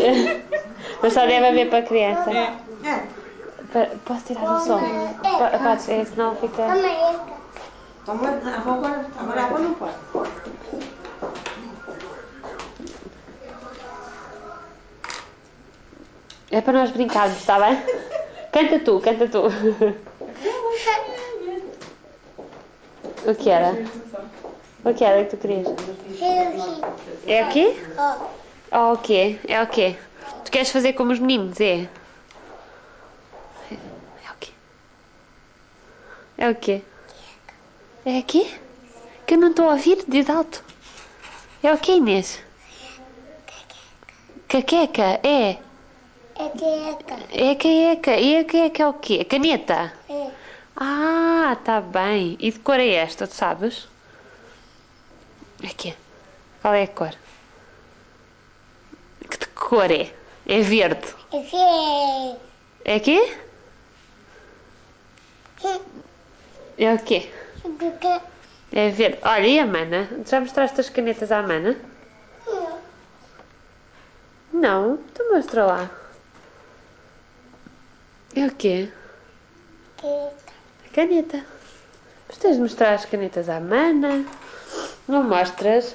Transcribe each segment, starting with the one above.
Mas só deve haver para criança. É. Posso tirar o som? Podes, senão fica... Toma agora água não pode. É para nós brincarmos, está bem? Canta tu, canta tu. O que era? O que era que tu querias? É o quê? Oh, o quê? É o quê? Tu queres fazer como os meninos, é? É o quê? É o quê? É aqui? Que eu não estou a ouvir, diz alto. É o quê, Inês? Caqueca, é? É caqueca. E a caqueca é o quê? Caneta? Ah, tá bem. E de cor é esta, tu sabes? Aqui. Qual é a cor? Que de cor é? É verde. É aqui? É o quê? É verde. Olha, e a Mana? Já mostraste as canetas à Mana? Não? Tu mostra lá. É o quê? A caneta. Mas tens de mostrar as canetas à Mana. Não mostras?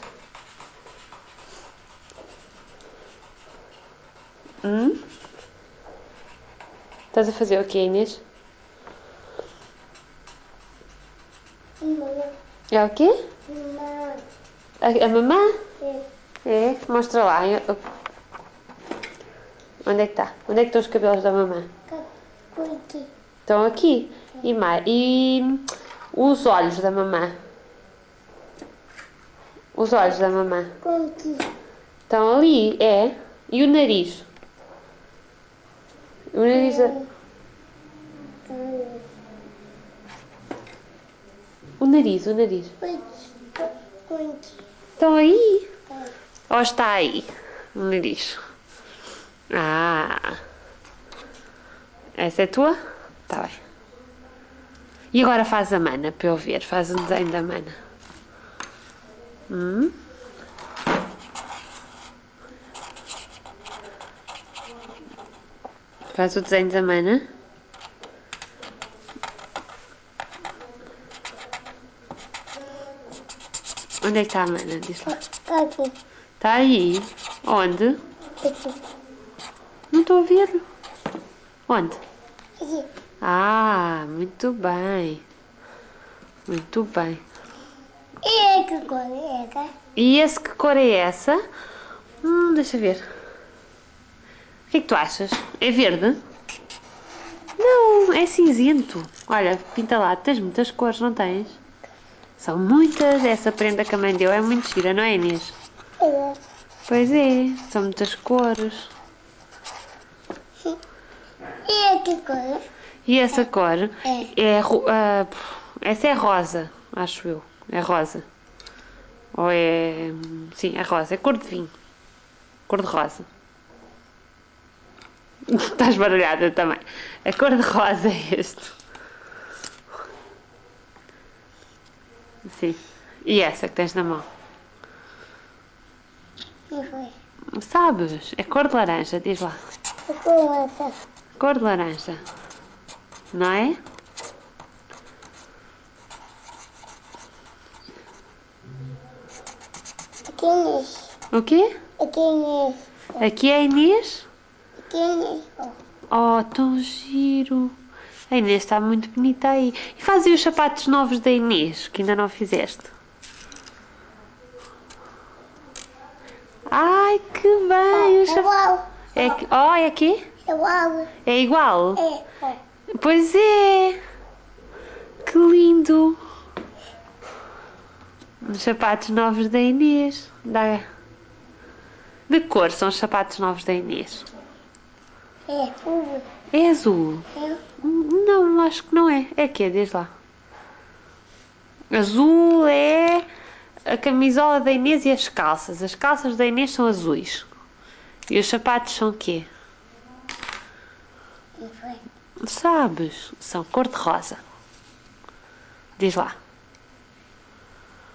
Estás a fazer o quê, Inês? É o quê? A mamã? É? Mostra lá. Onde é que está? Onde é que estão os cabelos da mamã? Estão aqui. E os olhos da mamã? Os olhos da mamã? Estão ali, é? E o nariz? O nariz... O nariz, o nariz. Estão aí? Ou está aí? O nariz. Ah. Essa é tua? Está bem. E agora faz a Mana, para eu ver. Faz o desenho da Mana. Faz o desenho da Mana. Onde é que está a Mana? Diz lá. Está aí? Onde? Não estou a ver. Onde? Ah, muito bem. Muito bem. E esse, que cor é essa? Deixa ver. O que é que tu achas? É verde? Não, é cinzento. Olha, pinta lá. Tens muitas cores, não tens? São muitas. Essa prenda que a mãe deu é muito gira, não é, Inês? Pois é, são muitas cores. E essa cor é... essa é rosa, acho eu. É rosa. Ou é... Sim, é rosa. É cor de vinho. Cor de rosa. Estás baralhada também. A cor de rosa é este. Sim. E essa que tens na mão? Sabes? É cor de laranja, diz lá. Cor de laranja. Não é? O quê? Aqui é a Inês? Oh, tão giro. A Inês está muito bonita aí. E faz aí os sapatos novos da Inês, que ainda não fizeste. Ai, que bem. Os sapatos... é aqui? É igual? Pois é. Que lindo. Os sapatos novos da Inês. De cor são os sapatos novos da Inês? É azul? Não, acho que não é. É que é, diz lá. Azul é a camisola da Inês e as calças. As calças da Inês são azuis. E os sapatos são o quê? Sabes? São cor-de-rosa. Diz lá.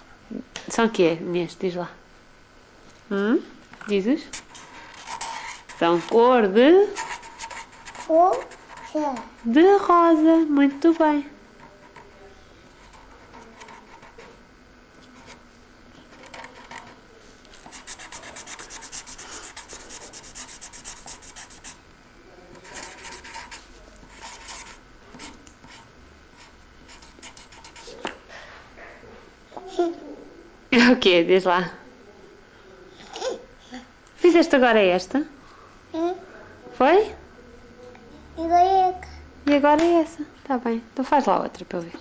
São o quê, Inês? Diz lá. Dizes? São cor de... Rosa. de rosa. Muito bem. É o quê? Diz lá. Fizeste agora esta? Foi? E agora é essa. Tá bem. Então faz lá outra para eu ver.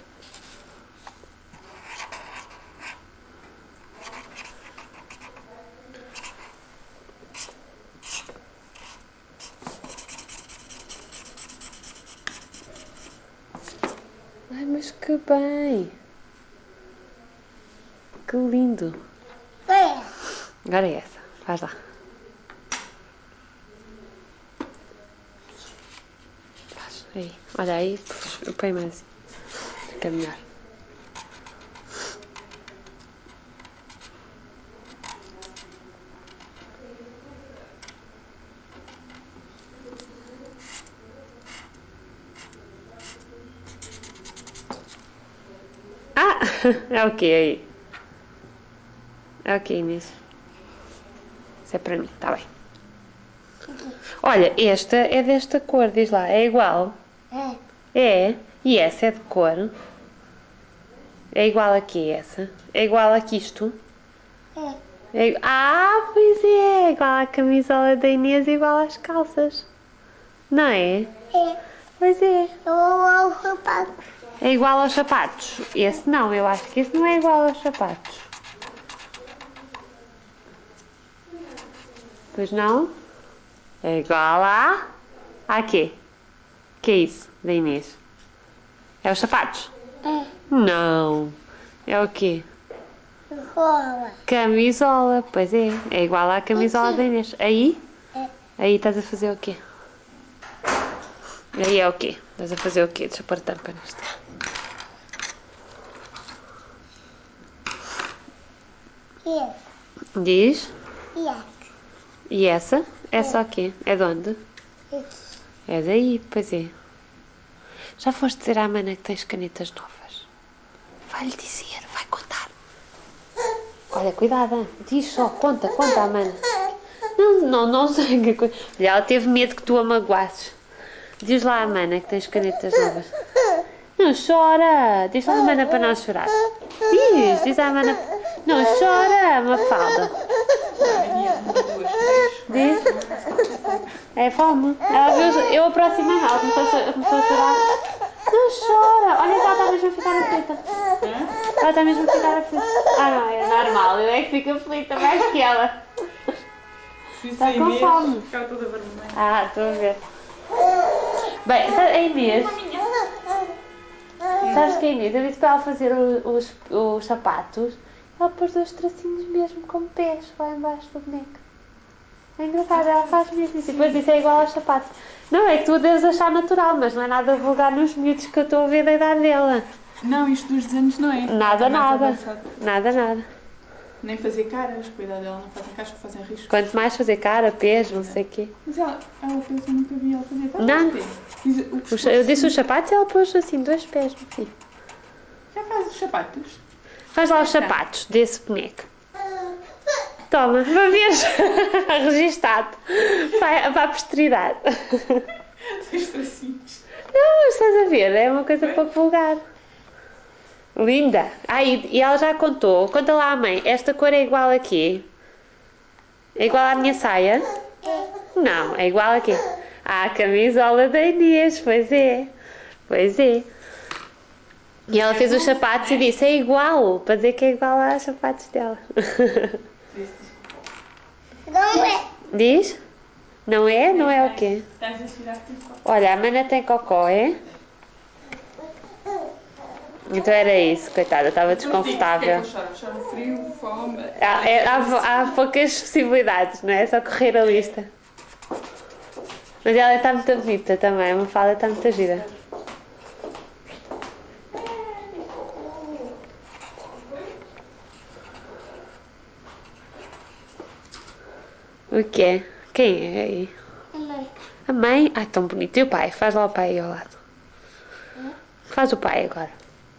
Ai, mas que bem. Que lindo. Agora é essa. Faz lá. Faz. Aí. Olha aí. Põe mais assim. Fica melhor. Ah! É o que aí? É o que, Inês? Isso é para mim. Tá bem. Olha, esta é desta cor. Diz lá. É igual? É. E essa é de cor? É igual a quê, essa? É igual a que isto? Ah, pois é. Igual à camisola da Inês, igual às calças. Não é? Pois é. É igual aos sapatos. Esse não, eu acho que esse não é igual aos sapatos. Pois não? É igual a... A quê? Que é isso, da Inês? É os sapatos? Não. É o quê? Camisola, pois é. É igual à camisola da Inês. Aí? Aí estás a fazer o quê? Aí é o quê? Estás a fazer o quê? Deixa eu pôr a tampa nesta. Diz? E essa? Essa o quê? É de onde? É daí, pois é. Já foste dizer à mana que tens canetas novas? Vai-lhe dizer, vai contar. Olha, cuidado, diz só, conta à mana. Não sei que coisa. Olha, ela teve medo que tu a magoasses. Diz lá à mana que tens canetas novas. Não chora! Diz lá à mana para não chorar. Diz à mana. Não chora, Mafalda. Diz. É fome. Ela viu, eu aproximei, ela começou a chorar. Não chora! Olha que ela está mesmo a ficar aflita. Ela está mesmo a ficar aflita. Ah, não, é normal. Eu é que fico aflita mais que ela. Está com fome. Ah, estou a ver. Bem, a Inês. Sabes que a Inês, eu disse para ela fazer os sapatos. Ela pôs dois tracinhos mesmo, como pés, lá embaixo do boneco. É engraçado, ela faz mesmo isso. E depois isso é igual aos sapatos. Não, é que tu deves achar natural, mas não é nada vulgar nos miúdos que eu estou a ver da idade dela. Não, isto dos desenhos não é. Nada. Nem fazer caras, cuidado dela, não fazem caras que fazem riscos. Quanto mais fazer cara, pés, não sei o quê. Mas ela pensa, eu nunca vi ela fazer. Não. Eu disse os sapatos e ela pôs assim, dois pés no fim. Já faz os sapatos? Faz lá os sapatos desse boneco. Toma, para veres. Registado. Para a posteridade. Dois tracinhos. Não, mas estás a ver, é uma coisa pouco vulgar. Linda. E ela já contou. Conta lá à mãe, esta cor é igual a quê? É igual à minha saia? Não, é igual a quê? À camisola da Inês, pois é. Pois é. E ela fez os sapatos e disse, é igual, para dizer que é igual aos sapatos dela. Não é. Diz? Não é? Não é o quê? Estás a tirar tudo. Olha, a mana tem cocó, é? Então era isso, coitada, estava desconfortável. Chora frio, fome. Há poucas possibilidades, não é? É só correr a lista. Mas ela está muito bonita também, a Mafalda está muito gira. O quê? Quem é aí? Mãe. A mãe? Ai, tão bonito. E o pai? Faz lá o pai aí ao lado. Faz o pai agora.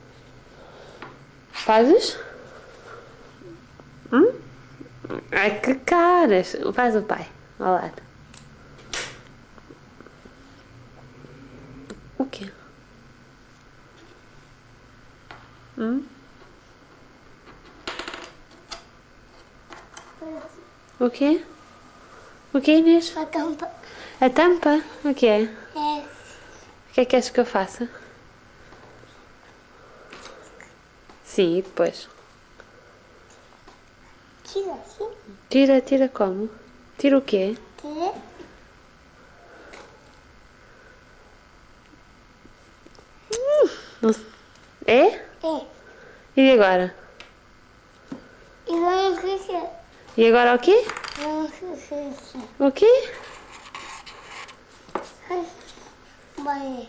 Fazes? Ai, que caras. Faz o pai ao lado. O quê? O quê? O quê, Inês? A tampa. A tampa? O que é? É. O que é que queres que eu faça? Sim, e depois? Tira assim. Tira como? Tira o quê? Tira. Não- É? É. E agora? E vamos fechar. E agora o quê? Vamos fechar. O quê? Vai.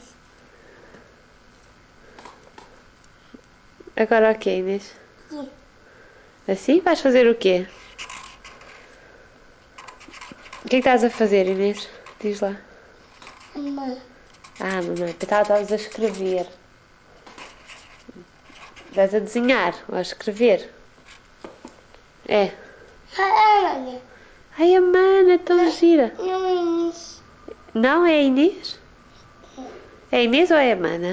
Agora o quê, Inês? Aqui. Assim? Vais fazer o quê? O que é que estás a fazer, Inês? Diz lá. Mãe. Ah, mamãe, pensava que estavas a escrever. Estás a desenhar ou a escrever? É. Olha. Ai, a mana, tão gira. Não é isso. Não é a Inês? É a Inês ou é a mana?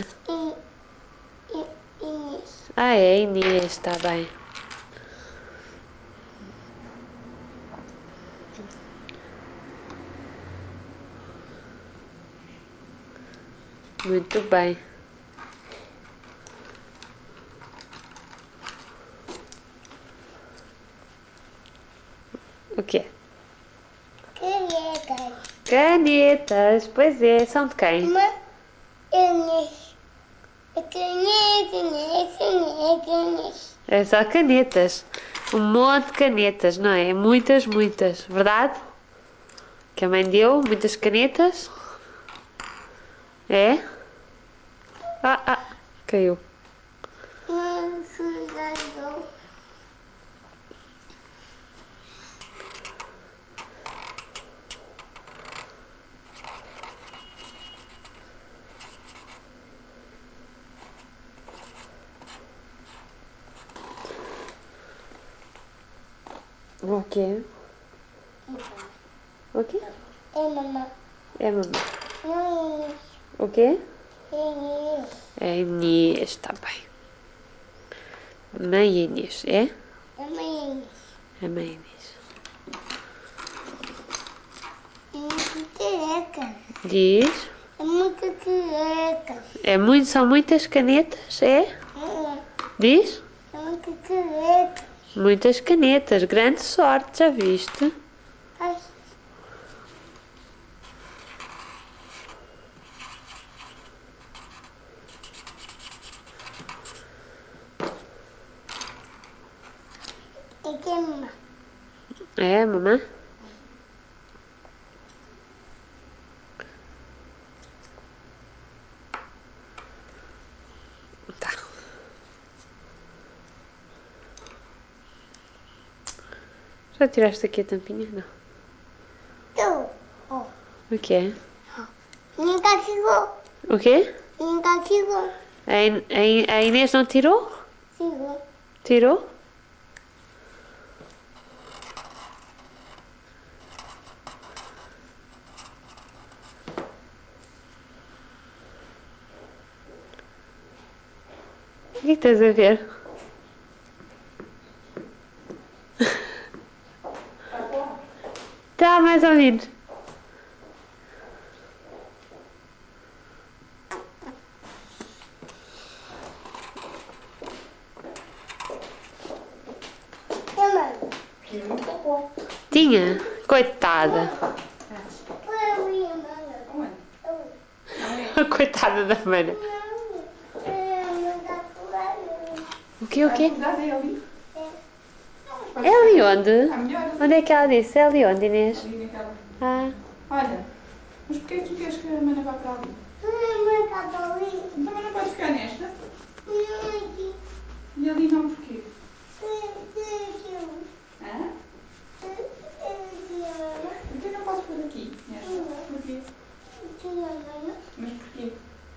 Isso. Ah, é a Inês, está bem. Muito bem. O quê? Canetas. Canetas, pois é, são de quem? Uma canetas. Canetas. É só canetas. Um monte de canetas, não é? Muitas, muitas. Verdade? Que a mãe deu muitas canetas? É? Caiu. Um soldado. O quê? O quê? É mamãe. É mamãe. Não é isso. O quê? É isso. É Inês, está bem. Mãe Inês, é? Também é isso. É mãe Inês. É muito careca. Diz. É muito careca. São muitas canetas, é? Diz? É muito careca. Muitas canetas, grande sorte, já viste? Ai, é que é mamãe. É, mamãe? Tá. Já tiraste aqui a tampinha? Não. Tu. Ó. O que é? Nunca chegou. O quê? Nunca chegou. A Inês não tirou? Chegou. Tirou? O que estás a ver? Tá, mais ou menos. Mamãe. Tinha muito popó. Tinha? Coitada. Foi a minha mãe. Aonde? Não é? Coitada da mana. O quê, o quê? A verdade é ali. Não, mas pode É ali ser. onde? Está melhor ali. Onde é que ela disse? É ali onde, Inês? Ali naquela. Ah, Olha, mas porquê é que tu queres que a mana vá para ali? Então a mana pode ficar nesta? E ali não porquê? Hã? Porquê não posso pôr aqui? Nesta? porquê? Mas porquê?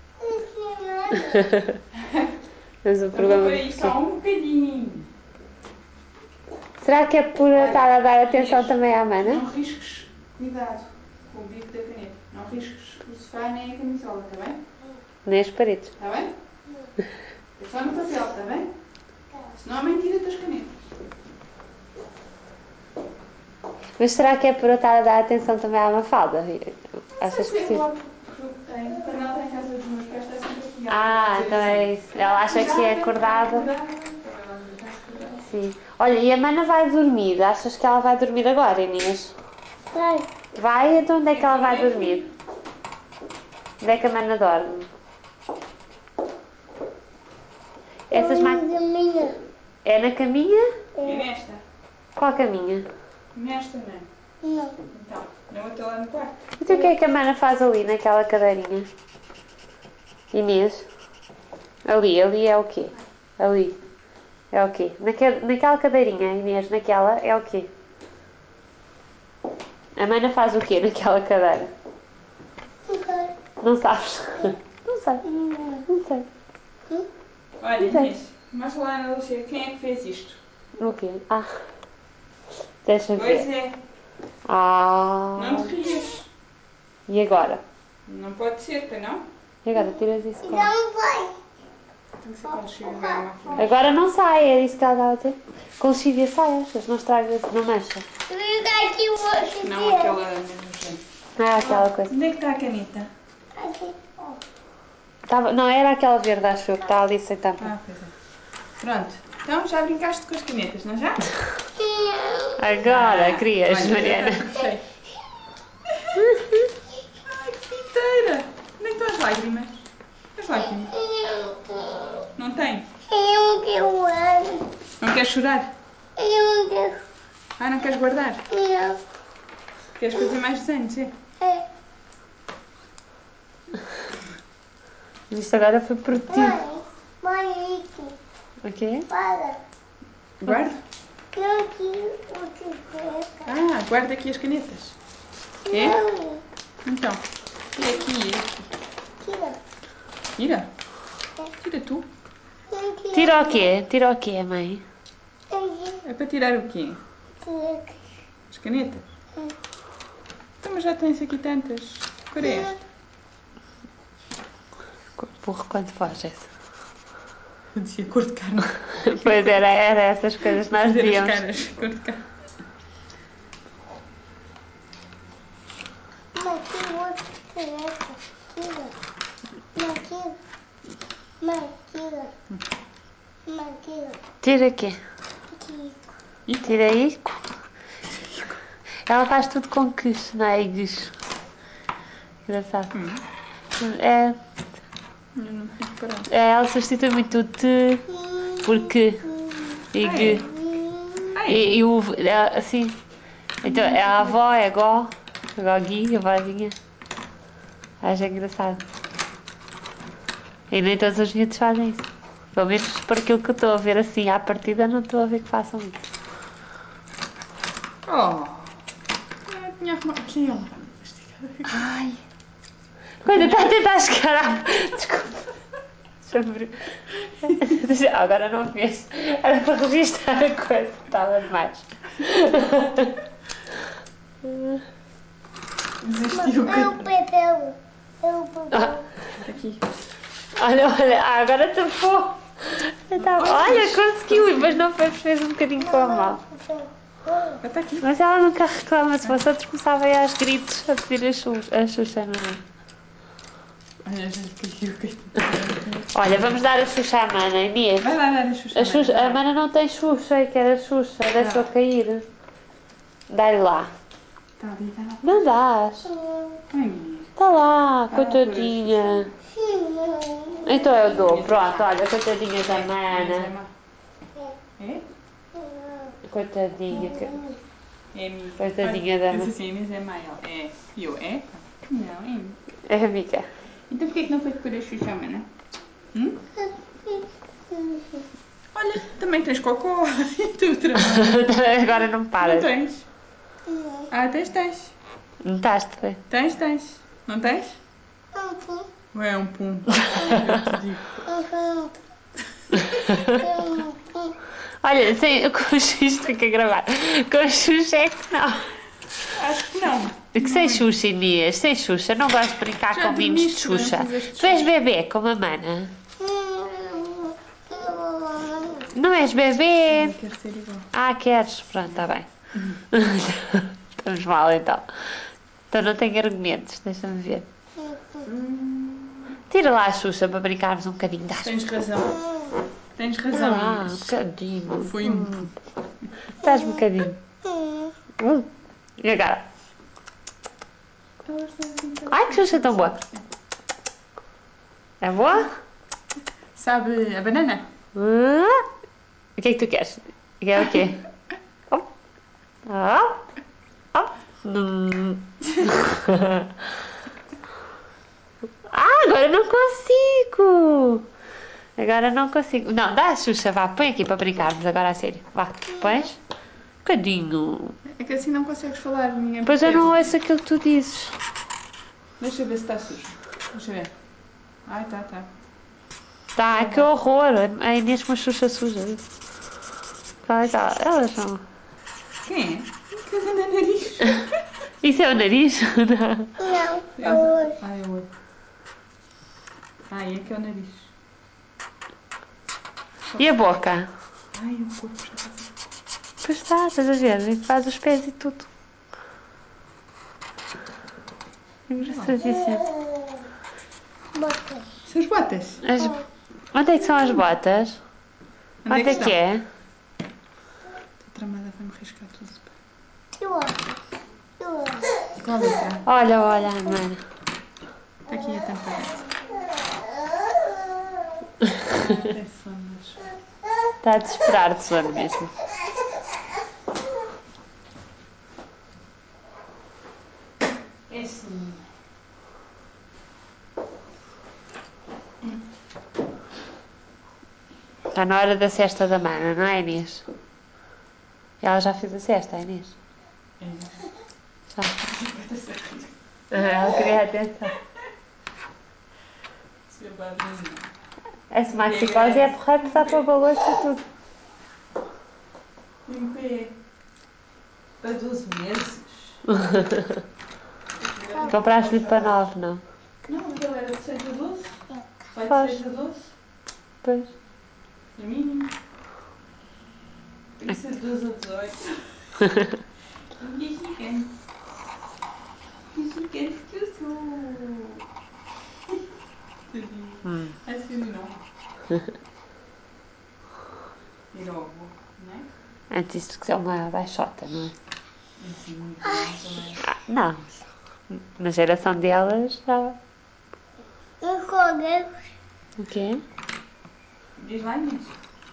Mas o Então vou problema pôr aí só um bocadinho. Será que é por estar a dar atenção também à mana? Não risques, cuidado com o bico da caneta. Não risques o sofá nem a camisola, está bem? Nem as paredes. Está bem? É só no papel, está bem? Senão a mãe tira-te as canetas. Mas será que é por eu estar a dar atenção também à Mafalda? Achas Sabe que que sim? logo tem, quando ela está em casa dos meus pais, está sempre aqui. Então é isso. Ela acha que é acordada. Sim. Olha, e a mana vai dormir. Achas que ela vai dormir agora, Inês? Vai? Então onde é que ela vai dormir? Onde é que a mana dorme? Essas máquinas. É na caminha? É nesta? Qual caminha? Nesta, não é? Não. Então, na outra lá no quarto. Então o que é que a mana faz ali naquela cadeirinha? Inês? Ali é o quê? Ali. É o quê? Naquela cadeirinha, Inês, naquela é o quê? A mana faz o quê naquela cadeira? Não sabes? Não sei. Não sei. Olha, Inês, mostra lá na Lucia quem é que fez isto. O quê? Deixa Pois ver. é, não te rias. E agora? Não pode ser, tá não? E agora tiras isso como? Não vai. Tem que ser com lexívia bem uma folha. Agora não sai, é isso que ela estava a dizer. Com lexívia sai, achas? Não estraga, não mancha. Liga aqui o outro. Não aquela nojenta. Aquela coisa. Onde é que está a caneta? Aqui. Não, era aquela verde, acho eu, que está ali sem tampa. Pois é. Pronto, então já brincaste com as canetas, não já? Agora, querias, Olha, Mariana. já está tudo cheio. Ai, que pinteira! Onde é que estão as lágrimas? As lágrimas? Não tem? Eu quero. Não queres chorar? Eu quero. Ah, não queres guardar? Não. Queres fazer mais desenhos, é? Isto agora foi produtivo. Mãe, aqui. O quê? Para. Guarda? Eu quero o que Ah, guarda aqui as canetas. É? Não. Então, é aqui, é aqui. Tira. Tira? Tira tu. Não quero. Tira o quê? Tira o quê, mãe? É para tirar o quê? Tira. As canetas? Então, mas já tens aqui tantas. Qual é esta? Burro quando faz essa. Eu dizia cor de carne. Pois era essas coisas que nós Fazer as dizíamos. caras, cor de carne. Mãe, que outro careca. Tira. Mãe, tira. Mãe, tira. Mãe, tira. Tira o quê? Tira. Tira aí. Ela faz tudo com quis, não é? Guis. Engraçado. É, Eu não tinha reparado. ela substitui muito o te por que e gue. E o assim. Então é a avó, é a gogui, a vozinha. Acho engraçado. E nem todos os miúdos fazem isso. Pelo menos por aquilo que eu estou a ver assim à partida, não estou a ver que façam isso. Oh! Eu tinha arrumado. Sim, ela está mastigada. Ai! Quando está a tentar chegar à... Desculpa. Agora não fez. Era para registrar a coisa. Estava demais. Desistiu. É o papel. É o papel. Aqui. Olha, agora tapou. Olha, conseguiu, mas não fez um bocadinho com a mão. Já está aqui. Mas ela nunca reclama, se fosse outro começava aí aos gritos a pedir a Xuxa, não é? Olha, já caiu. Olha, vamos dar a Xuxa à mana, Inês. Vai lá dar a Xuxa. A mana não tem Xuxa, eu quero a Xuxa, deixa-o cair. Dá-lhe lá. Está ali, está lá. Não dás. Ai, menina. Está lá, coitadinha. Então eu dou, pronto, olha, coitadinha da mana. É? Coitadinha. É amiga. Coitadinha da Diz mana. assim, Inês é maior. É. E eu, é? Não, é. É amiga. Então porquê que não foi por a Xuxa, mana? Olha, também tens cocó. E tu também. Agora não Não paras. tens? Ah, tens. Notaste, foi? Tens, tens. Não tens? Um pum. Ou é um pum? Eu te digo. Um pum. Olha, sem, com o Xuxa tem que gravar. Com o Xuxa é que não. Acho que não. Que Não sem é. Xuxa, Inês, sem Xuxa. Não gosto de brincar Já com mimos de dormiste, não Xuxa. fizeste Tu és Xuxa. bebê, como a mana. Não és bebê. Eu quero ser igual. Ah, queres? Pronto, está bem. Estamos mal então. Então não tenho argumentos, deixa-me ver. Tira lá a Xuxa para brincarmos um bocadinho. Dá, Tens razão. Tens Dá razão, lá, um Inês. bocadinho. Foi um. Dás um bocadinho. E agora? Ai, que Xuxa tão boa. É boa? Sabe a banana? O que é que tu queres? Quer o quê? Oh. Oh. Oh. Agora não consigo. Agora não consigo. Não, dá a Xuxa, vá, põe aqui para brincarmos agora a sério. Vá, pões? Um bocadinho. É que assim não consegues falar, ninguém Pois eu percebe. não ouço aquilo que tu dizes. Deixa eu ver se está sujo. Deixa eu ver. Ai, tá, tá. Tá, que horror. A Inês com a Xuxa suja. Vai, tá. Elas são. Quem é? Que anda no nariz. Isso é o nariz? Não. Não, Ai, é o outro. Ai, é que é o nariz. E a boca? Ai, o corpo já está. Pois está, estás a ver? E faz os pés e tudo. Engraçadíssimo. bota. São as botas. Onde é que são as botas? Onde é estão? que é? Estou tramada, vai-me riscar tudo. Eu acho. Qual letra? Olha, olha, mano. Está aqui a tampa dela. Tem sono, acho. Está a desesperar de sono mesmo. É sim. Está na hora da cesta da mana, não é, Inês? Ela já fez a cesta, a Inês? É isso. Já. Está-se a rir. Ela queria atenção. Se eu barulho. Esse maxicose é porreiro, está para o balanço e tudo. Limpei. Para 12 meses. Compraste-lhe para 9, não? Não, aquele era de 6 a 12. Vai de Faz. 6 a 12. Pois. No mínimo. Tem que ser de 12 a 18. E é gigante. Que gigante que eu sou. Tadinho. Assim não. Ir ao avô, não é? Antes isto que é uma baixota, não é? Assim, muito grande também. Não. Na geração delas já. Eu coguei. O quê? Diz lá, Inês.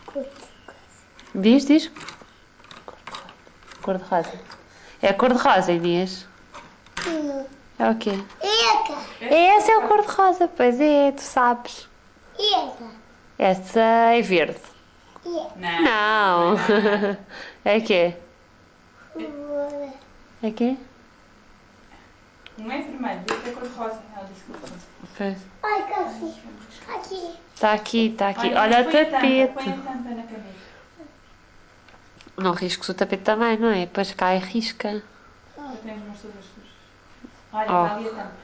Diz? Cor-de-rosa. É cor-de-rosa, Inês. É o quê? Eca. Esse é o cor-de-rosa, pois é, tu sabes. Eca. Essa é verde. Eca. Não. É quê? É quê? Um é vermelho, o outro é cor-de-rosa. Ela disse cor-de-rosa. Pois. Ai, Cassi. Aqui. Está aqui, está aqui. Olha, Olha o põe a tapete. Põe a tampa na caneta. Não risques o tapete também, não é? Depois cai risca. Eu tenho as mãos todas sujas. Olha, Oh. está ali a tampa.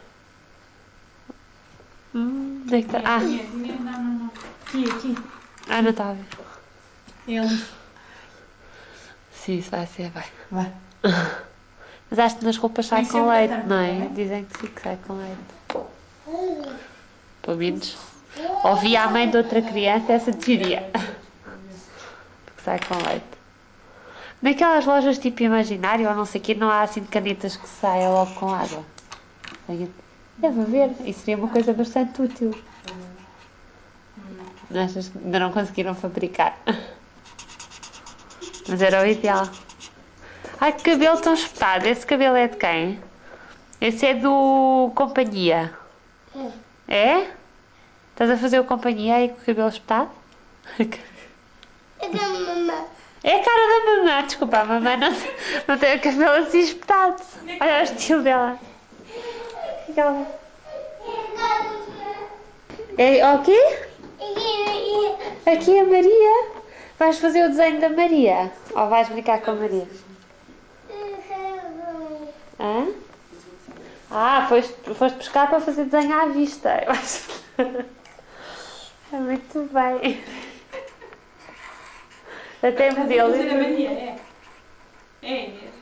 Onde é que está? Inês, não. Aqui. Não está a ver. É ali. Sim, isso vai ser, vai. Vai. Mas acho que nas roupas sai Põe com sempre a leite, tampa, não tá é? bem? Dizem que sim, que sai com leite. Pelo menos. Ouvi a mãe de outra criança essa teoria. Que sai com leite. Naquelas lojas tipo imaginário ou não sei o quê, não há assim de canetas que saiam logo com água. Deve haver. Isso seria uma coisa bastante útil. Não achas que ainda não conseguiram fabricar? Mas era o ideal. Ai, que cabelo tão espetado. Esse cabelo é de quem? Esse é do Companhia. É? Estás a fazer o Companhia aí com o cabelo espetado? Eu quero mamar. É a cara da mamãe. Desculpa, a mamãe não tem o cabelo assim espetado. Olha o estilo dela. O que ela... É o quê? Aqui é a Maria. Vais fazer o desenho da Maria? Ou vais brincar com a Maria? Hã? Ah, foste pescar para fazer desenho à vista. Eu acho. É muito bem. Até Fazer a modelo. Maria, é? É, Inês?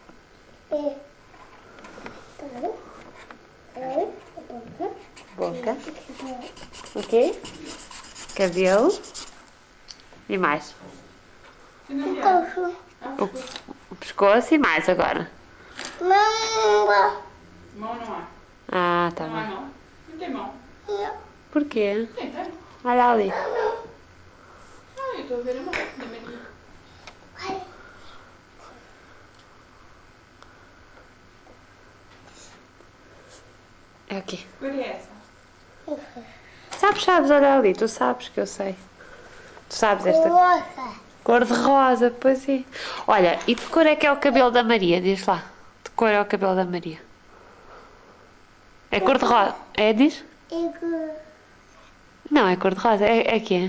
Boca. O quê? Cabelo. E mais? O pescoço e mais agora. Mão não há. Ah, tá Não há bem. mão. Não tem mão. Porquê? Tem. Olha ali. Ah, eu estou a ver a mão da Maria. É o quê? Que cor é essa? Sabes, olha ali. Tu sabes que eu sei. Tu sabes esta cor de rosa, pois é. Olha, e de cor é que é o cabelo da Maria? Diz lá. De cor é o cabelo da Maria? É cor de rosa. É, diz? Não, é cor de rosa. É quê?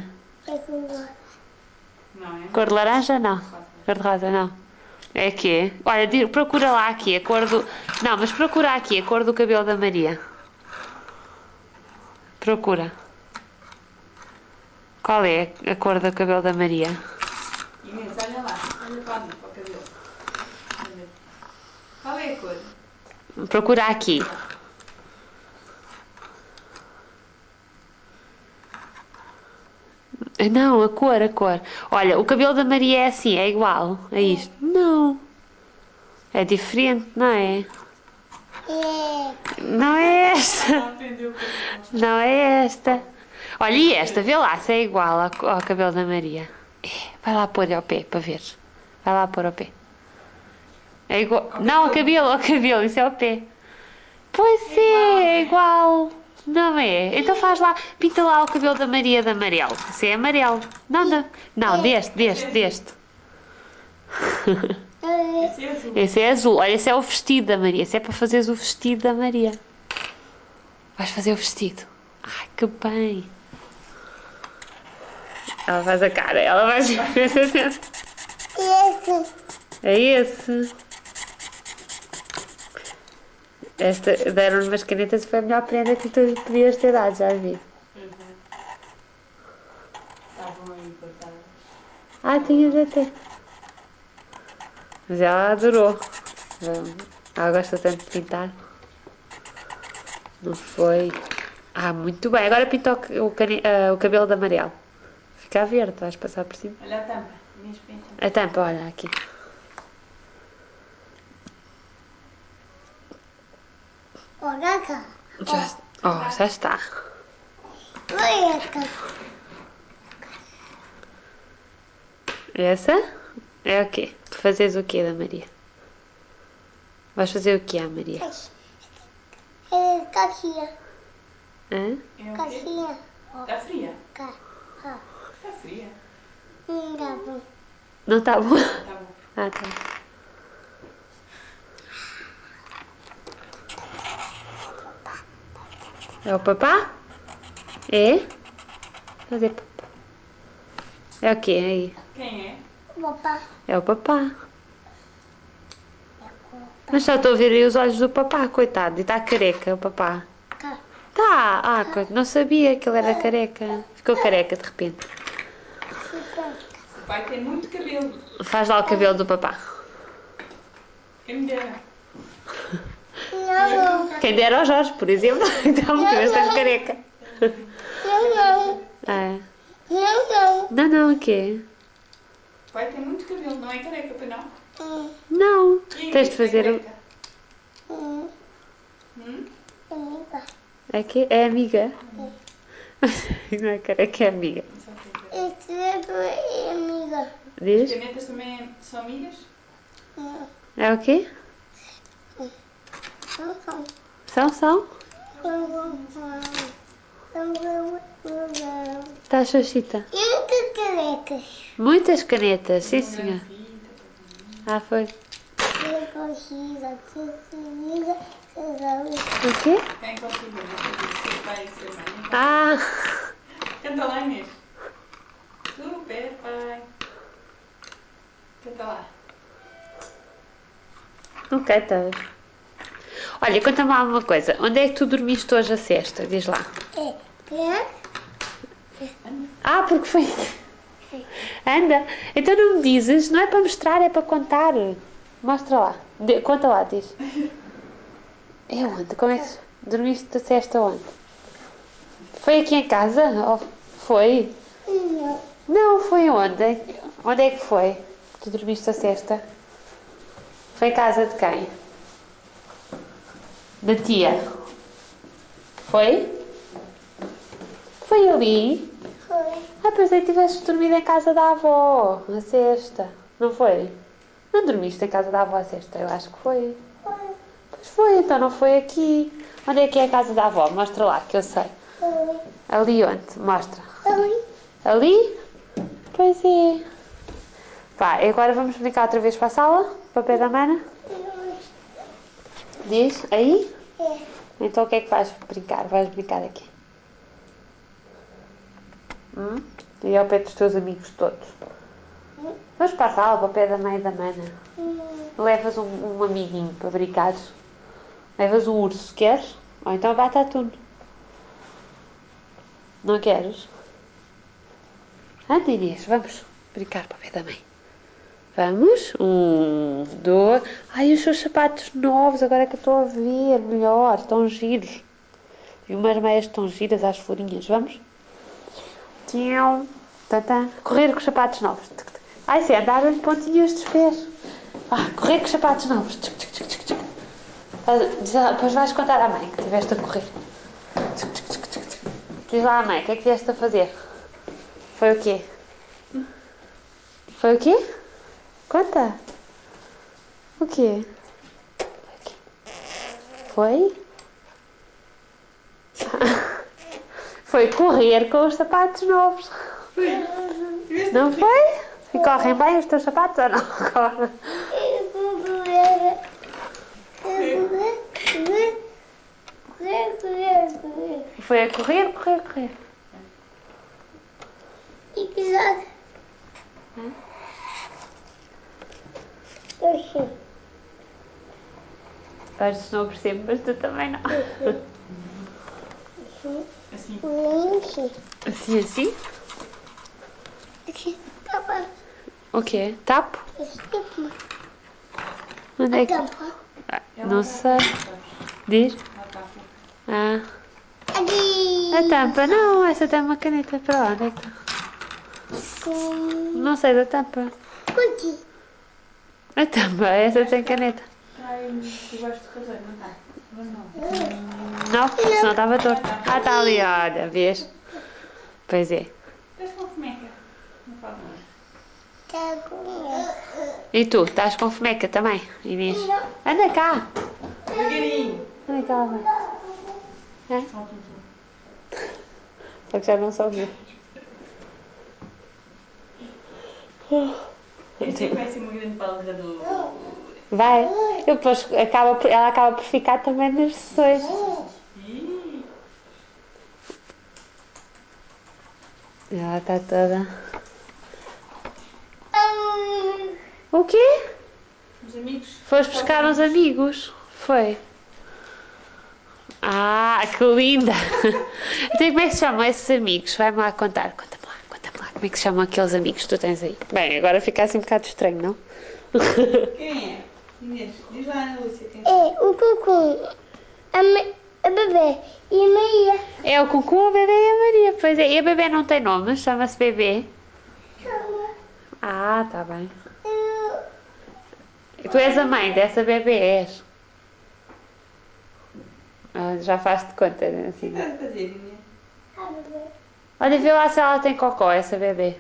Não, é? Cor de laranja? Não. Cor de rosa, não. É quê? Olha, procura lá aqui a cor do... Não, mas procura aqui a cor do cabelo da Maria. Procura. Qual é a cor do cabelo da Maria? Inês, olha lá. Olha para ali, para o cabelo. Qual é a cor? Procura aqui. Não, a cor, a cor. Olha, o cabelo da Maria é assim, é igual a isto. Não. É diferente, não é? Não é esta. Não aprendeu o cabelo. Não é esta. Olha, e esta? Vê lá se é igual ao cabelo da Maria. Vai lá pôr ao pé para ver. Vai lá pôr ao pé. É igual. Não, ao cabelo, isso é o pé. Pois é igual. Não é? Então faz lá, pinta lá o cabelo da Maria de amarelo. Isso é amarelo. Não, não. Não, deste. Esse é azul. Esse é azul. Olha, esse é o vestido da Maria. Esse é para fazeres o vestido da Maria. Vais fazer o vestido. Ai, que bem. Ela faz a cara. Ela vai... É esse. Deram-lhe umas canetas e foi a melhor prenda que tu podias ter dado, já vi. Estavam aí cortadas. Ah, tinhas até. Mas ela adorou. Ela gosta tanto de pintar. Não foi? Ah, muito bem. Agora pinta o cabelo de amarelo. Fica verde, vais passar por cima. Olha a tampa. Inês, pinta. A tampa, olha aqui. Já está. Essa é o quê? Tu fazes o quê da Maria? Vais fazer o quê à Maria? Hã? É o quê? Está fria? Está fria? Não está bom? Está bom. Ah, tá bom. É o papá? É? Fazer papá. É o quê aí? Quem é? É o papá. Mas só estou a ver aí os olhos do papá, coitado. E está careca o papá. Tá. Ah, não sabia que ele era careca. Ficou careca de repente. O pai tem muito cabelo. Faz lá o cabelo do papá. Quem me dera. Quem dera ao Jorge, por exemplo. Então, tu és tão careca. É. Não, o quê? O pai tem muito cabelo, não é careca, pois não? Não. E Tens de fazer... careca? É que é amiga. Não é careca, é amiga. As Diz? canetas também são amigas? É o quê? São. Está, Xoxita? E que canecas? Muitas canetas, sim senhor. Ah, foi. O quê? Quem consigo? Seu pai e sua mãe. Ah, Canta lá, Inês. Super pai. Canta lá. não cantas. Olha, conta-me lá uma coisa. Onde é que tu dormiste hoje a sesta? Diz lá. Ah, porque foi... Anda. Então não me dizes, não é para mostrar, é para contar. Mostra lá. Conta lá, diz. É onde? Como é que... Dormiste a sesta onde? Foi aqui em casa? Oh, foi? Não, foi onde? Onde é que foi? Que tu dormiste a sesta? Foi em casa de quem? Da tia. Foi? Foi ali? Ah, pensei que tivesses dormido em casa da avó, a sexta. Não foi? Não dormiste em casa da avó a sexta? Eu acho que foi. Pois foi, então não foi aqui. Onde é que é a casa da avó? Mostra lá, que eu sei. Ali onde? Mostra. Ali? Pois é. Vá, e agora vamos brincar outra vez para a sala? Para o pé da mana? Diz? Aí? Então o que é que vais brincar? Vais brincar aqui. E ao pé dos teus amigos todos. Vamos para a sala, para o pé da mãe e da mana. Levas um amiguinho para brincares. Levas um urso, queres? Ou então a Batatune. Não queres? Anda, Inês, vamos brincar para o pé da mãe. Vamos? 2... Ai, os seus sapatos novos, agora é que eu estou a ver melhor. Estão giros. E umas meias tão giras às florinhas. Vamos? Tchau. Tantã. Correr com os sapatos novos. Ai, se é andar em pontinhas dos pés. Correr com os sapatos novos. Depois vais contar à mãe que estiveste a correr. Diz lá à mãe, o que é que vieste a fazer? Foi o quê? Foi o quê? Conta. O quê? Foi? Foi correr com os sapatos novos. Não foi? E correm bem os teus sapatos ou não? Correm. Foi a correr, correr, correr. Às vezes não percebo, mas tu também não. Assim. Assim, assim? O quê? Tapo? Onde é que... não sei. Diz? Ah. A tampa? Não, essa tem uma caneta. Para lá, onde é que está? Não sei da tampa. A tampa, essa tem caneta. Ai, tu gostas de fazer, não está? Não, senão estava torto. Ah, está ali, olha, vês? Pois é. Estás com fomeca? Não falo. E tu, estás com fomeca também, Inês? Anda cá. Devagarinho. Anda cá, mãe. É? Só que já não sou eu. Este é que vai ser uma grande palavradora. Vai. Eu depois ela acaba por ficar também nas sessões. Ela está toda... O quê? Os amigos. Foste buscar uns amigos? Foi. Ah, que linda! Então como é que se chamam esses amigos? Vai-me lá contar. Conta-me lá. Como é que se chamam aqueles amigos que tu tens aí? Bem, agora fica assim um bocado estranho, não? Quem é? Inês, diz lá, Ana Lúcia, quem é? O Cucu, a bebê e a Maria. É o Cucu, a bebê e a Maria. Pois é. E a bebê não tem nome? Chama-se bebê? Ah, tá bem. E tu és a mãe dessa bebê, és? Ah, já faz de conta, O que assim. estás a fazer, Inês? Olha, vê lá se ela tem cocó, essa bebê.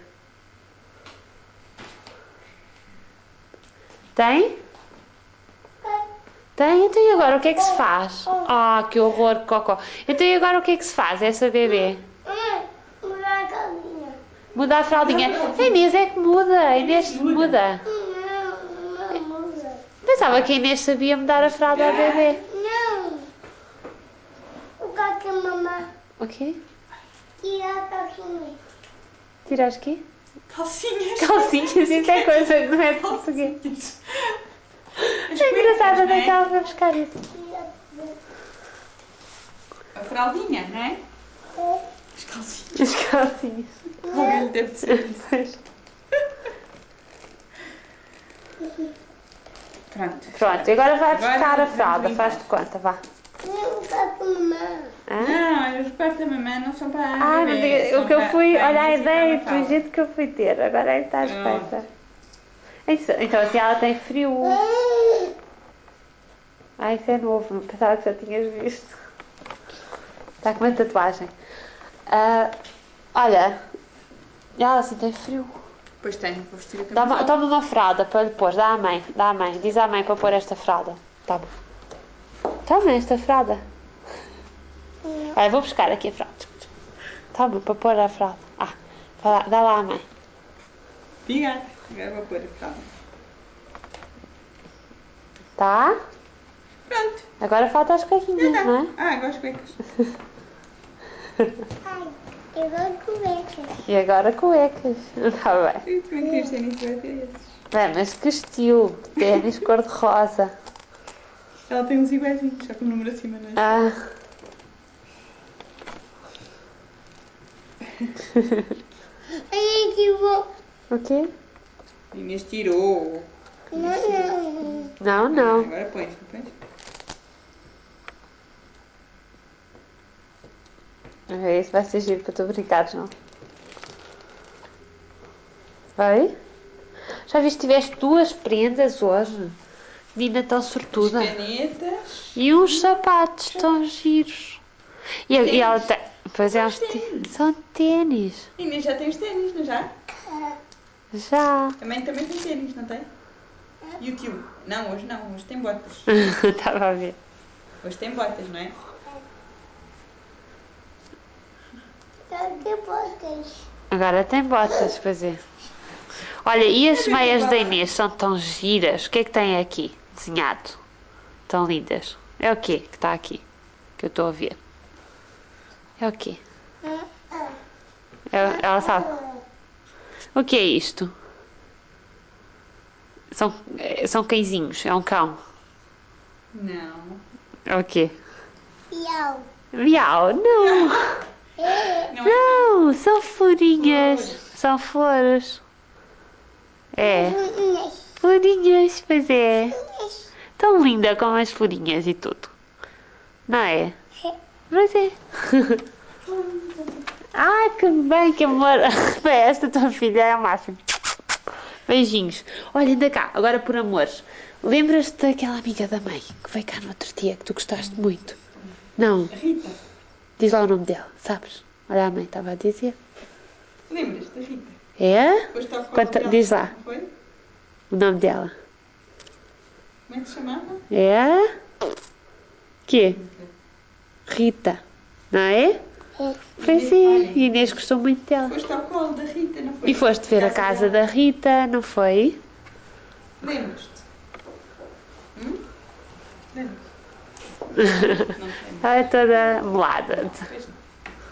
Tem? Tem? Então e agora o que é que se faz? Ah, que horror, cocó. Então e agora o que é que se faz, essa bebê? Mudar a casinha. Muda a fraldinha. A Inês é que muda. A Inês muda. Não muda. Pensava que a Inês sabia mudar a fralda à bebê. Não. O que é mamãe? O quê? Tira a casinha. Tiras quê? Calcinhas. Calcinhas, isso é coisa que não é português. Calcinhas. É engraçado, onde é que ela vai buscar isso? A fraldinha, não é? É. As calcinhas. As calcinhas. Alguém lhe deve dizer isso. Pois. Pronto. Pronto, agora vai buscar a vamos fralda. limpar. Faz de conta, vá. Não está com mamãe. Hã? Não, os quartos da mamãe não são para Ah, não bebê, diga, são o que eu para- fui, para olha a Inês e para ideia, Mafalda. do jeito que eu fui ter, agora é que estás Pronto. feita. Isso, então assim ela tem frio. Ah, isso é novo, pensava que já tinhas visto. Está com uma tatuagem. Ah, olha, ela assim tem frio. Pois tenho, vou vestir a Toma camisola. uma fralda para lhe pôr, dá à mãe, diz à mãe para pôr esta fralda. Toma. Toma esta fralda. Olha, vou buscar aqui a fralda. Toma, para pôr a fralda. Ah, dá lá à mãe. Obrigada. Agora vou pôr a fralda. Tá? Pronto. Agora falta as cuequinhas, Já não é? está. Ah, agora as cuecas. Ai, eu vou comer. E agora cuecas. Está bem. E como é que querias ténis vai ter esses? Bem, mas que estilo. Ténis cor-de-rosa. Ela tem uns iguaizinhos, só que o número acima não é? Ah. Ai, que bom. O quê? Inês tirou. Não. Não, não. Agora pões, não pões? É isso, vai ser giro para tu brincares, não? Vai? Já viste, tiveste 2 prendas hoje? Menina tão As sortuda. canetas. E uns sapatos tão giros. E ela Ténis. tem... Pois é, Os ténis. são ténis. Inês já tem os ténis, não já? Já. A mãe também tem ténis, não tem? E o tio? Não, hoje tem botas. Estava a ver. Hoje tem botas, não é? Que botas. Agora tem botas, pois é. Olha, e as meias da Inês são tão giras. O que é que tem aqui desenhado? Tão lindas. É o quê que está aqui? Que eu estou a ver. É o quê? Ela sabe. O que é isto? São cãezinhos. É um cão. Não. É o quê? Miau. Miau. Não. Não é? Não, são florinhas. Flores. São flores. É. Florinhas, pois é. Tão linda com as florinhas e tudo. Não é? Pois é. Ai, que bem, que amor. Bem, esta tua filha é a máxima. Beijinhos. Olha, anda cá, agora por amores. Lembras-te daquela amiga da mãe que veio cá no outro dia, que tu gostaste muito? Não. Rita. Diz lá o nome dela, sabes? Olha, a mãe estava a dizer. Lembras-te da Rita? É? Depois está o colo dela, Diz lá não foi? o nome dela. Como é que se chamava? É? Que? Rita. Não é? Pois é, Inês gostou muito dela. Foste ao colo da Rita, não foi? E foste ver a casa da dela. Rita, não foi? Lembras-te? Lembras? Não te lembro. Ela é toda molada. Pois não.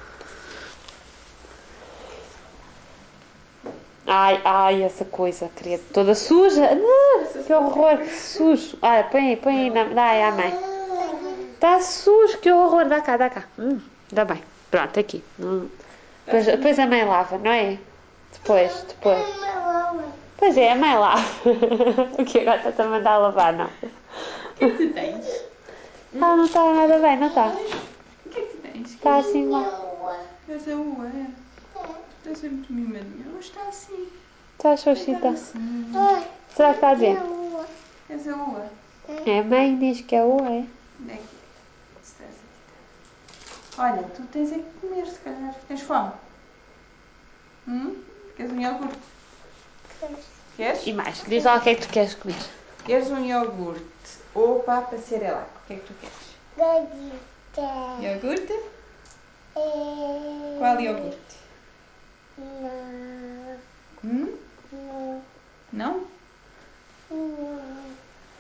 Ai, essa coisa, credo. Toda suja. Que horror, que sujo. Olha, põe aí, dá aí à mãe. Está sujo, que horror. Dá cá, dá cá. Dá bem. Pronto, aqui. Depois a mãe lava, não é? Depois. Pois é, a mãe lava. O que agora está-te a mandar lavar, não? O que é que tu tens? Não está nada bem, não está? O que é que tu tens? Está assim mal. Estás a ua, é? Estás a ser muito mimadinha. Hoje está assim. Está Está xoxita. assim. Será que está a dizer? Estás a ua. É, a mãe diz que é o, é? Onde é que é? Estás aqui. Olha, tu tens é que comer, se calhar. Tens fome? Queres um iogurte? Queres? E mais, diz lá o que é que tu queres comer. Queres um iogurte ou papa Cerelac? O que é que tu queres? Gordita. Iogurte? É... Qual iogurte? Não. Hum? Não. Não? Não.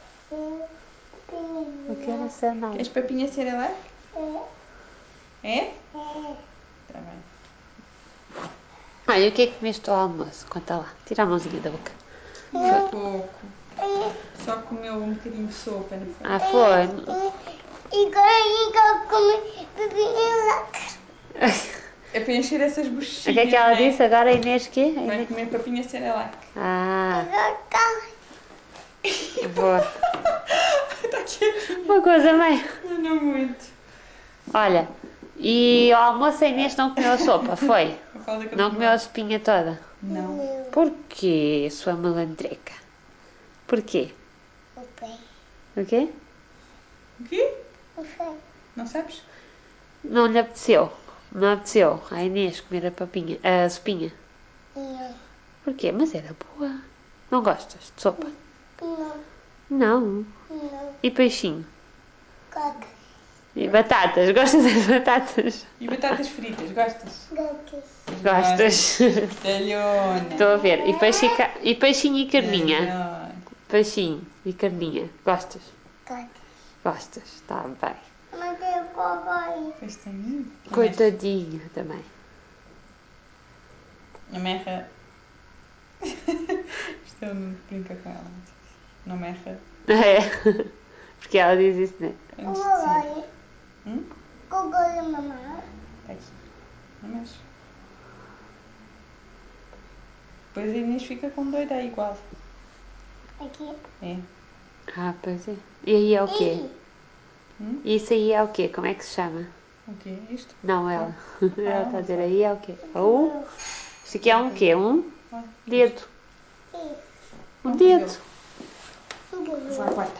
Eu quero essa não. Queres papinha Cerelac? É? É. Tá bem. Olha, o que é que comeste ao almoço? Conta lá. Tira a mãozinha da boca. Foi pouco. Só comeu um bocadinho de sopa, não foi? Ah, foi. E agora come bebinha. É para encher essas O bochechinhas, que é que ela não é? disse agora, a Inês? Quê? A Vai Inês? comer papinha Cerelac. Ah, Agora boa. Está quietinha. Uma coisa bem. Mas não muito. Olha, e ao almoço a Inês não comeu a sopa, foi? A falda que eu Não tomei. comeu a sopinha toda. Não. Porquê, sua malandreca? Porquê? o pé. O quê? O quê? O pé. Não sabes? Não lhe apeteceu. Não apeteceu a Inês comer a papinha, a sopinha. Não. Porquê? Mas era boa. Não gostas de sopa? Não. Não. Não. E peixinho? Gatas. E batatas? Gostas das batatas? E batatas fritas, gostas? Gatas. Gostas? Talhona. Estou a ver. E peixinho e carninha? Talhona. Peixinho e carninha. Gostas? Gatas. Gostas? Está bem. Mas eu cogói. Castanhinho. Coitadinha também. A merra. Isto eu não brinca com ela. Não merra. É. Porque ela diz isso, né? Antes de dizer. Cogói. Hum? Cogói, mamãe. Está aqui. Não mexe. Depois a Inês fica com doida aí igual. Aqui. É. Ah, pois é. E aí é o quê? Hum? Isso aí é o quê? Como é que se chama? O quê? Isto? Não, ela. Ela está a dizer não aí é o quê? Isto aqui é um quê? Um Olha. dedo. Isso. Um Vamos dedo. fazê-lo. Vá à porta.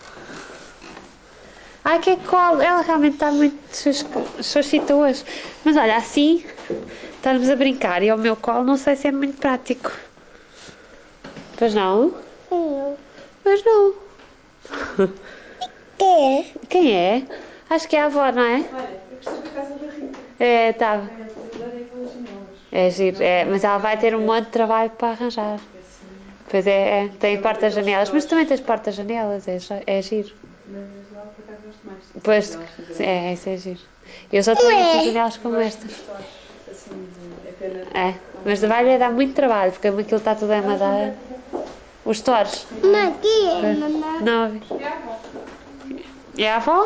Ai, que colo. Ela realmente está muito xoxita hoje. Mas olha, assim, estamos a brincar. E ao meu colo não sei se é muito prático. Pois não? Não. Mas não. É. Quem é? Acho que é a avó, não é? Olha, eu gostei da casa da Rita. É, estava. Tem aquelas janelas. É giro, é, mas ela vai ter um monte de trabalho para arranjar. Assim. Pois tem porta-janelas, mas também tens porta-janelas, é giro. Mas lá por acaso gosto mais. Pois, isso é giro. Eu só tenho aqui janelas como estas. Assim de. É pena. É, mas vai-lhe dar muito trabalho, porque aquilo está tudo em madeira. Os stores. Aqui é, mamãe. Não ouvi. É a avó. É a avó?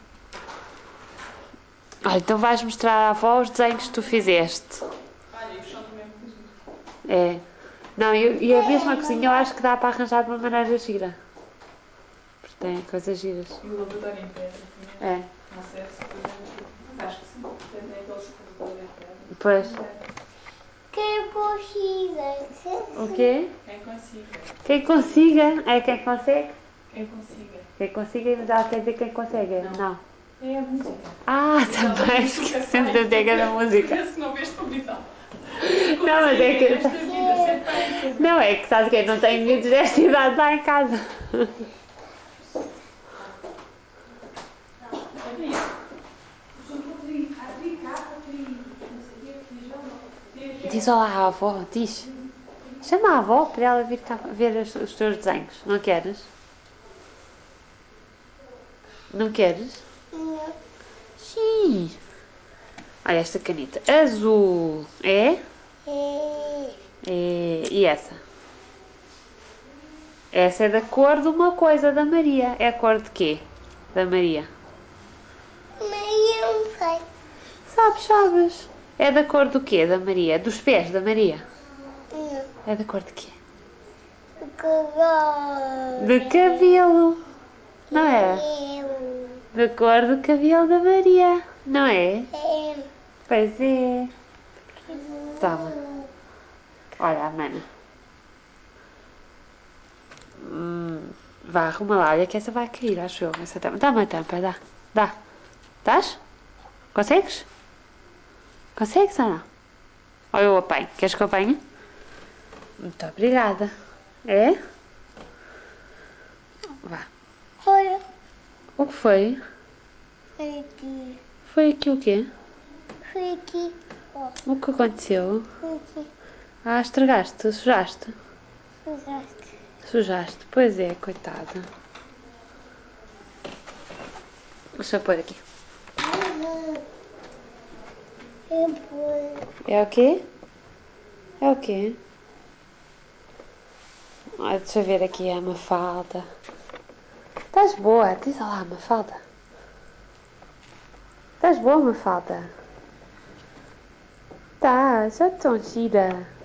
Olha, então vais mostrar à avó os desenhos que tu fizeste. Olha, e o chão também é muito giro. É. Não, e a mesma cozinha eu acho que dá para arranjar de uma maneira gira. Porque tem coisas giras. E o laboratório em pedra também. É, Não sei se depois é giro. Mas acho que sim. Tem aqueles laboratórios em pedra. pois. Que consiga. O quê? Quem consiga. Quem consiga, é quem consegue? Quem consiga. Quem consiga, mas ela quer dizer quem consegue. Não. É a música. Ah, também esqueci de dizer da música. Parece que não vês televisão. Não, mas é que. Esta vida ser feita. Não, é que sabes que eu não tenho miúdos desta idade lá em casa. Diz olá à avó, diz. Chama a avó para ela vir cá ver os teus desenhos. Não queres? Não queres? Não. Sim. Olha esta caneta. Azul. É? É. E essa? Essa é da cor de uma coisa da Maria. É a cor de quê? Da Maria. Mas eu não sei. Sabes. É da cor do quê da Maria? Dos pés da Maria. Não. É da cor de quê? Cogói. De cabelo. Não é? Eu. Da cor do cabelo da Maria. Não é? É. Pois é. Toma. Olha, a mana. Vá, arruma lá. Olha que essa vai cair, acho eu. Essa tampa. Dá uma tampa, dá. Dá. Dás? Consegues? Consegues ou não? Ou eu apanho? Queres que eu apanhe? Muito obrigada. É? Vá. Foi. O que foi? Foi aqui. Foi aqui o quê? Foi aqui. Ó. O que aconteceu? Foi aqui. Ah, estragaste, sujaste. Sujaste. Sujaste, pois é, coitada. Deixa eu pôr aqui. É o quê? É o quê? Ah, deixa eu ver aqui a Mafalda. Estás boa? Diz lá, Mafalda. Estás boa, Mafalda? Tá, já tão gira.